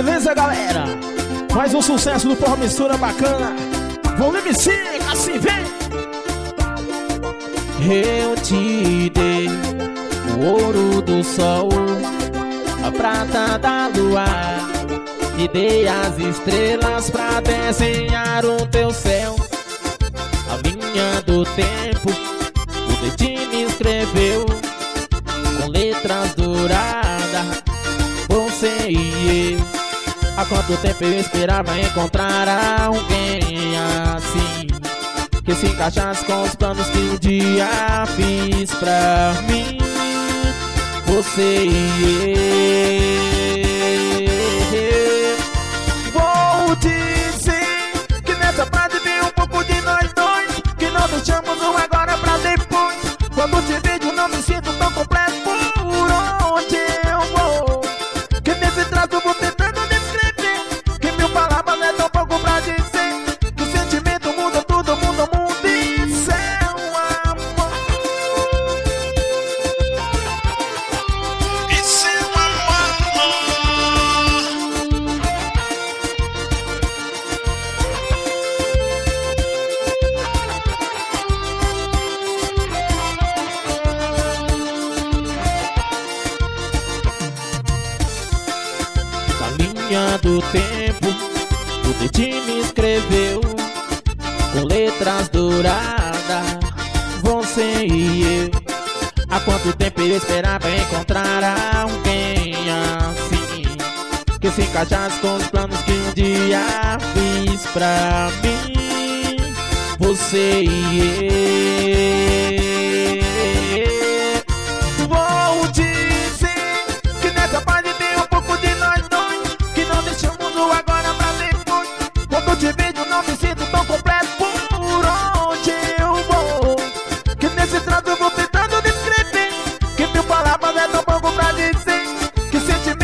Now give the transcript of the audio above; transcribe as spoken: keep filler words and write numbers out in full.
Beleza, galera? Mais um sucesso do Forró Mistura bacana. Volume cinco, assim vem. Eu te dei o ouro do sol, a prata da lua, e dei as estrelas pra desenhar o teu céu. A linha do tempo, o destino escreveu com letras douradas, você e eu. Há quanto tempo eu esperava encontrar alguém assim, que se encaixasse com os planos que um dia fiz pra mim. Você e eu. Vou dizer que nessa frase tem um pouco de nós dois, que não deixamos um agora pra depois. Quando te vejo não me sinto tão completo. Por onde eu vou, que nesse traço vou tentando descrever, que mil palavras é tão pouco pra dizer, que o sentimento muda tudo, muda o mundo e céu, amor. E seu amor. Na linha do tempo, o destino escreveu com letras douradas, você e eu. Há quanto tempo eu esperava encontrar alguém assim, que se encaixasse com os planos que um dia fiz pra mim. Você e eu. Vou dizer que nessa parte tem um pouco de nós dois, que não deixamos o agora pra depois. Quando te vejo não me sinto tão completo. Por onde eu vou, que nesse trato eu vou tentando descrever, que mil palavras é tão pouco pra dizer, que sentimento